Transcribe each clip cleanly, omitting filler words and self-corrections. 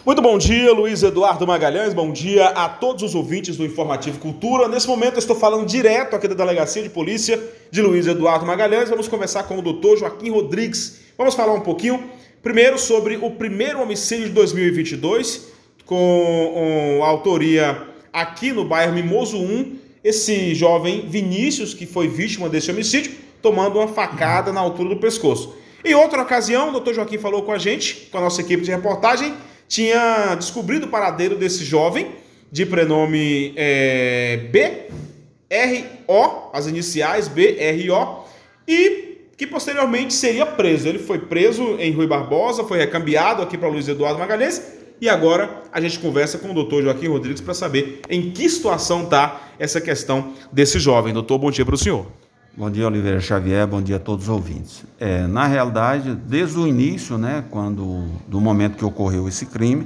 Muito bom dia, Luiz Eduardo Magalhães, bom dia a todos os ouvintes do Informativo Cultura. Nesse momento eu estou falando direto aqui da Delegacia de Polícia de Luiz Eduardo Magalhães. Vamos conversar com o doutor Joaquim Rodrigues. Vamos falar um pouquinho, primeiro, sobre o primeiro homicídio de 2022, com a autoria aqui no bairro Mimoso 1, esse jovem Vinícius, que foi vítima desse homicídio, tomando uma facada na altura do pescoço. Em outra ocasião, o doutor Joaquim falou com a gente, com a nossa equipe de reportagem, tinha descobrido o paradeiro desse jovem, de prenome BRO, as iniciais BRO, e que posteriormente seria preso. Ele foi preso em Rui Barbosa, foi recambiado aqui para Luiz Eduardo Magalhães, e agora a gente conversa com o doutor Joaquim Rodrigues para saber em que situação está essa questão desse jovem. Doutor, bom dia para o senhor. Bom dia, Oliveira Xavier, bom dia a todos os ouvintes. Na realidade, desde o início, do momento que ocorreu esse crime,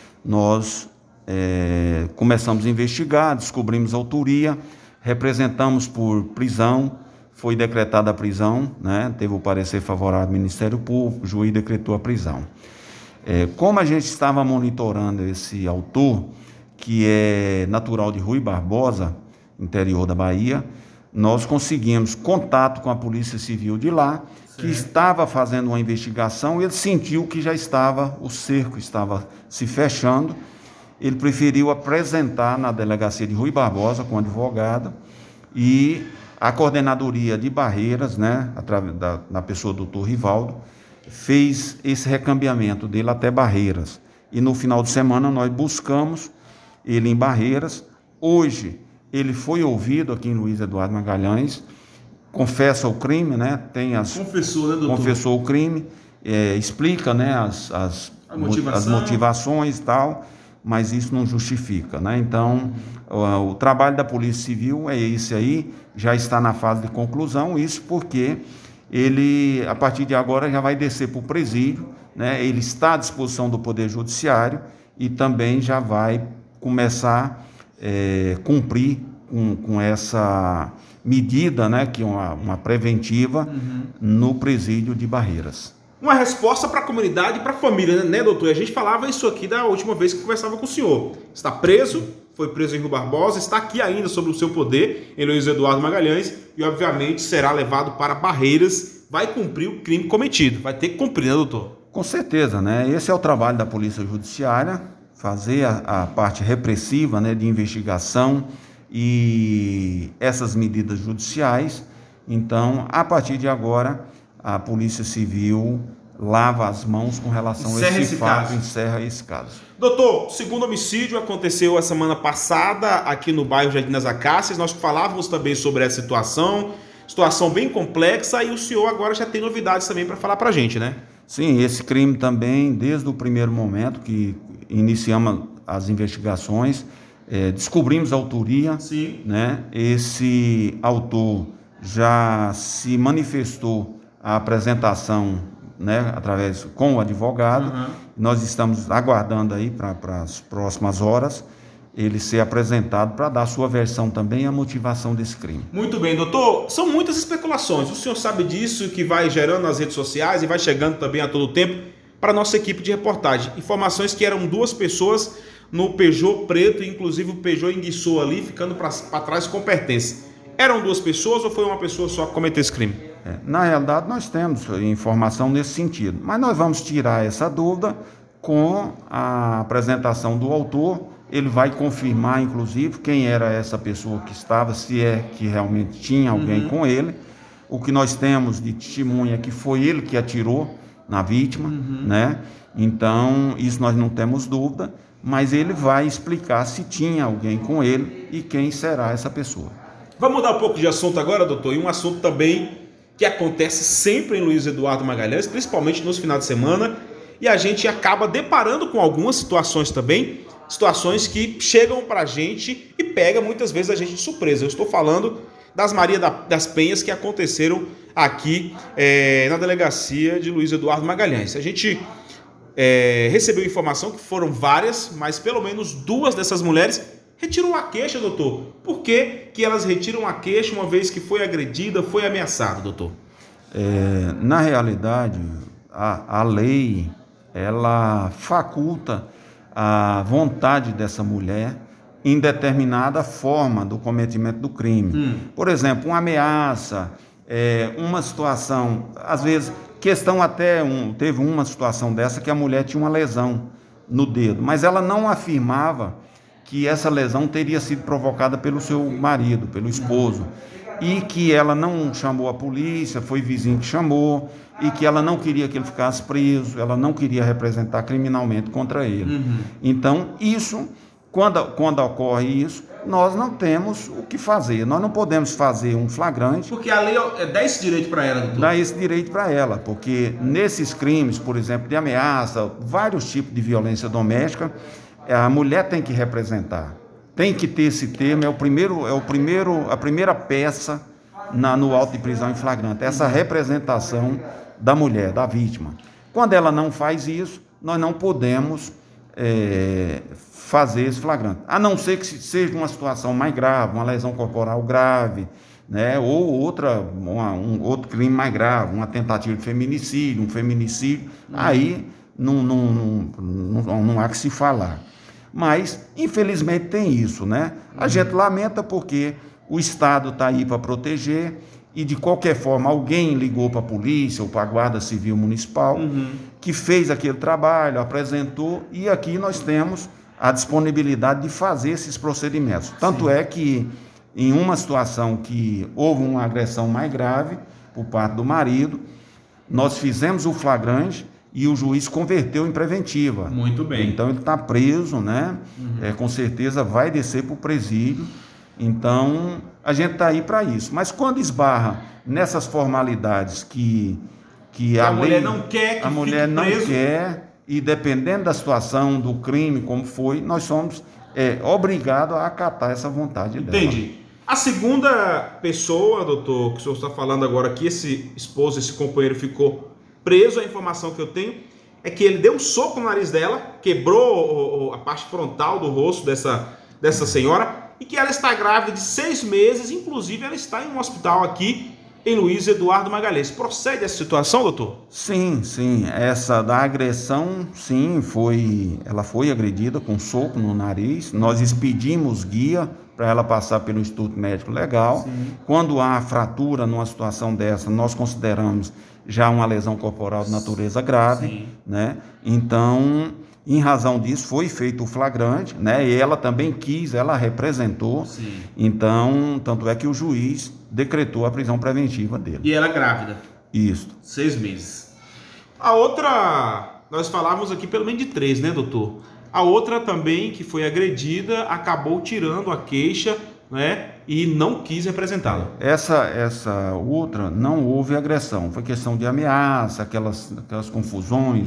nós começamos a investigar, descobrimos a autoria, representamos por prisão, foi decretada a prisão, teve o parecer favorável do Ministério Público, o juiz decretou a prisão. Como a gente estava monitorando esse autor, que é natural de Rui Barbosa, interior da Bahia, nós conseguimos contato com a Polícia Civil de lá, que estava fazendo uma investigação. Ele sentiu que já estava, o cerco estava se fechando, ele preferiu apresentar na delegacia de Rui Barbosa com o advogado, e a coordenadoria de Barreiras, através da pessoa do doutor Rivaldo, fez esse recambiamento dele até Barreiras, e no final de semana nós buscamos ele em Barreiras. Hoje ele foi ouvido aqui em Luiz Eduardo Magalhães, confessa o crime, Confessou, doutor? Confessou o crime, explica, as motivações e tal, mas isso não justifica, Então, o trabalho da Polícia Civil é esse aí, já está na fase de conclusão, isso porque ele, a partir de agora, já vai descer para o presídio, Ele está à disposição do Poder Judiciário e também já vai começar cumprir com essa medida, que é uma preventiva, no presídio de Barreiras. Uma resposta para a comunidade e para a família, doutor? A gente falava isso aqui da última vez que conversava com o senhor. Está preso, foi preso em Rui Barbosa, está aqui ainda sob o seu poder, em Luiz Eduardo Magalhães, e obviamente será levado para Barreiras, vai cumprir o crime cometido. Vai ter que cumprir, doutor? Com certeza, Esse é o trabalho da Polícia Judiciária, fazer a parte repressiva, de investigação e essas medidas judiciais. Então, a partir de agora, a Polícia Civil lava as mãos com relação a esse fato, encerra esse caso. Doutor, o segundo homicídio aconteceu a semana passada aqui no bairro Jardim das Acácias. Nós falávamos também sobre essa situação bem complexa, e o senhor agora já tem novidades também para falar para a gente, Sim, esse crime também, desde o primeiro momento que iniciamos as investigações, descobrimos a autoria. Sim. Esse autor já se manifestou a apresentação, com o advogado. Nós estamos aguardando aí para as próximas horas ele ser apresentado para dar a sua versão também, a motivação desse crime. Muito bem, doutor. São muitas especulações. O senhor sabe disso, que vai gerando nas redes sociais e vai chegando também a todo tempo para a nossa equipe de reportagem. Informações que eram duas pessoas no Peugeot preto, inclusive o Peugeot enguiçou ali, ficando para trás com pertence. Eram duas pessoas ou foi uma pessoa só que cometeu esse crime? Na realidade, nós temos informação nesse sentido, mas nós vamos tirar essa dúvida com a apresentação do autor. Ele vai confirmar, inclusive, quem era essa pessoa que estava, se é que realmente tinha alguém com ele. O que nós temos de testemunha é que foi ele que atirou na vítima, Então, isso nós não temos dúvida, mas ele vai explicar se tinha alguém com ele e quem será essa pessoa. Vamos mudar um pouco de assunto agora, doutor, e um assunto também que acontece sempre em Luiz Eduardo Magalhães, principalmente nos finais de semana, e a gente acaba deparando com algumas situações também, situações que chegam para a gente e pega muitas vezes a gente de surpresa. Eu estou falando das Maria das Penhas que aconteceram aqui na delegacia de Luiz Eduardo Magalhães. A gente recebeu informação que foram várias, mas pelo menos duas dessas mulheres retiram a queixa, doutor. Por que elas retiram a queixa uma vez que foi agredida, foi ameaçada, doutor? Na realidade, a lei, ela faculta a vontade dessa mulher em determinada forma do cometimento do crime. Por exemplo, uma ameaça, uma situação, às vezes, teve uma situação dessa que a mulher tinha uma lesão no dedo, mas ela não afirmava que essa lesão teria sido provocada pelo seu marido, pelo esposo, e que ela não chamou a polícia, foi vizinho que chamou, e que ela não queria que ele ficasse preso, ela não queria representar criminalmente contra ele. Então, isso, quando ocorre isso, nós não temos o que fazer, nós não podemos fazer um flagrante. Porque a lei dá esse direito para ela, doutor? Dá esse direito para ela, porque nesses crimes, por exemplo, de ameaça, vários tipos de violência doméstica, a mulher tem que representar, tem que ter esse termo, a primeira peça no auto de prisão em flagrante, essa representação da mulher, da vítima. Quando ela não faz isso, nós não podemos fazer esse flagrante, a não ser que seja uma situação mais grave, uma lesão corporal grave, né, ou outro crime mais grave, uma tentativa de feminicídio, um feminicídio, aí não há que se falar. Mas, infelizmente, tem isso, né? A gente lamenta porque o Estado está aí para proteger e, de qualquer forma, alguém ligou para a polícia ou para a Guarda Civil Municipal que fez aquele trabalho, apresentou, e aqui nós temos a disponibilidade de fazer esses procedimentos. Tanto é que, em uma situação que houve uma agressão mais grave por parte do marido, nós fizemos o flagrante e o juiz converteu em preventiva. Muito bem. Então ele está preso, né? Com certeza vai descer para o presídio. Então a gente está aí para isso. Mas quando esbarra nessas formalidades que a lei, mulher não quer que a mulher não preso. quer, e dependendo da situação, do crime, como foi, nós somos obrigados a acatar essa vontade dela. Entendi. A segunda pessoa, doutor, que o senhor está falando agora, que esse esposo, esse companheiro ficou preso, a informação que eu tenho é que ele deu um soco no nariz dela, quebrou a parte frontal do rosto dessa senhora, e que ela está grávida de 6 meses, inclusive ela está em um hospital aqui em Luiz Eduardo Magalhães. Procede essa situação, doutor? Sim. Essa da agressão, sim, ela foi agredida com soco no nariz. Nós expedimos guia para ela passar pelo Instituto Médico Legal. Sim. Quando há fratura numa situação dessa, nós consideramos já uma lesão corporal de natureza grave, né? Então, em razão disso, foi feito o flagrante, né? E ela também ela representou. Sim. Então, tanto é que o juiz decretou a prisão preventiva dele. E ela grávida? Isso. 6 meses. A outra, nós falávamos aqui pelo menos de 3, né, doutor? A outra também, que foi agredida, acabou tirando a queixa, né? E não quis representá-la. Essa outra não houve agressão, foi questão de ameaça, aquelas confusões,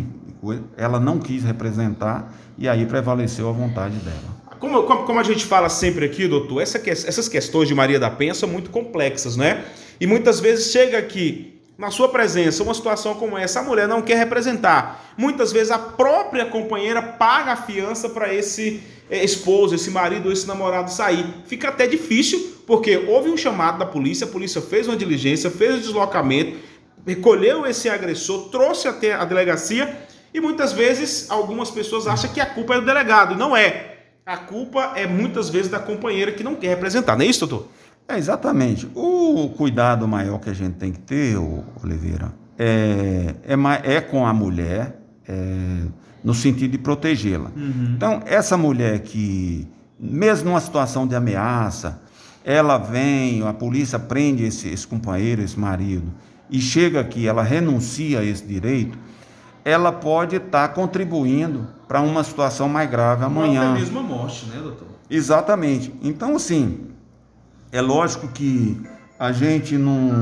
ela não quis representar e aí prevaleceu a vontade dela. Como a gente fala sempre aqui, doutor, essas questões de Maria da Penha são muito complexas, né? E muitas vezes chega aqui, na sua presença, uma situação como essa, a mulher não quer representar. Muitas vezes a própria companheira paga a fiança para esse esposo, esse marido, esse namorado sair. Fica até difícil, porque houve um chamado da polícia, a polícia fez uma diligência, fez o deslocamento, recolheu esse agressor, trouxe até a delegacia, e muitas vezes algumas pessoas acham que a culpa é do delegado, e não é. A culpa é muitas vezes da companheira que não quer representar, não é isso, doutor? Exatamente. O cuidado maior que a gente tem que ter, Oliveira, é com a mulher, no sentido de protegê-la. Então, essa mulher que, mesmo numa situação de ameaça, ela vem, a polícia prende esse companheiro, esse marido, e chega aqui, ela renuncia a esse direito, ela pode estar contribuindo para uma situação mais grave amanhã. Até mesmo a morte, né, doutor? Exatamente. Então, assim, é lógico que a gente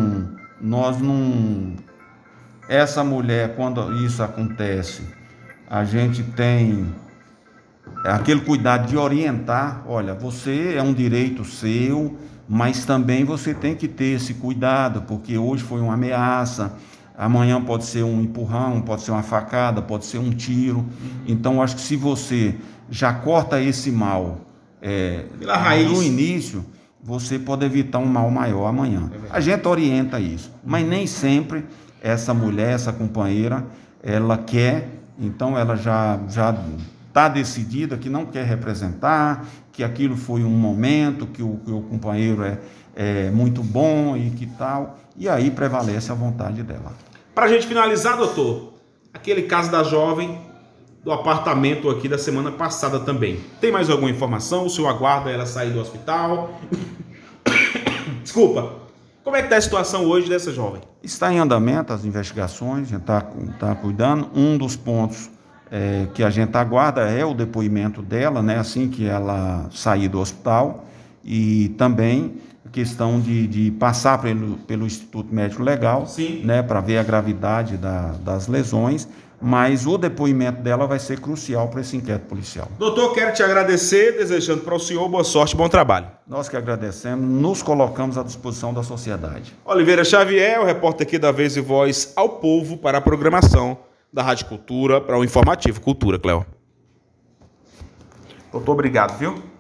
essa mulher, quando isso acontece, a gente tem aquele cuidado de orientar, olha, você é um direito seu, mas também você tem que ter esse cuidado, porque hoje foi uma ameaça, amanhã pode ser um empurrão, pode ser uma facada, pode ser um tiro. Então, acho que se você já corta esse mal pela raiz, no início, você pode evitar um mal maior amanhã. A gente orienta isso, mas nem sempre essa mulher, essa companheira, ela quer, então ela já está decidida, que não quer representar, que aquilo foi um momento, que o companheiro é muito bom e que tal, e aí prevalece a vontade dela. Para a gente finalizar, doutor, aquele caso da jovem do apartamento aqui da semana passada também. Tem mais alguma informação? O senhor aguarda ela sair do hospital? Desculpa. Como é que está a situação hoje dessa jovem? Está em andamento as investigações, a gente está cuidando. Um dos pontos que a gente aguarda é o depoimento dela, né, assim que ela sair do hospital, e também a questão de passar pelo Instituto Médico Legal, né, para ver a gravidade das lesões, mas o depoimento dela vai ser crucial para esse inquérito policial. Doutor, quero te agradecer, desejando para o senhor boa sorte e bom trabalho. Nós que agradecemos, nos colocamos à disposição da sociedade. Oliveira Xavier, o repórter aqui da Vez e Voz ao Povo para a programação da Rádio Cultura, para o Informativo Cultura, Cléo. Doutor, obrigado, viu?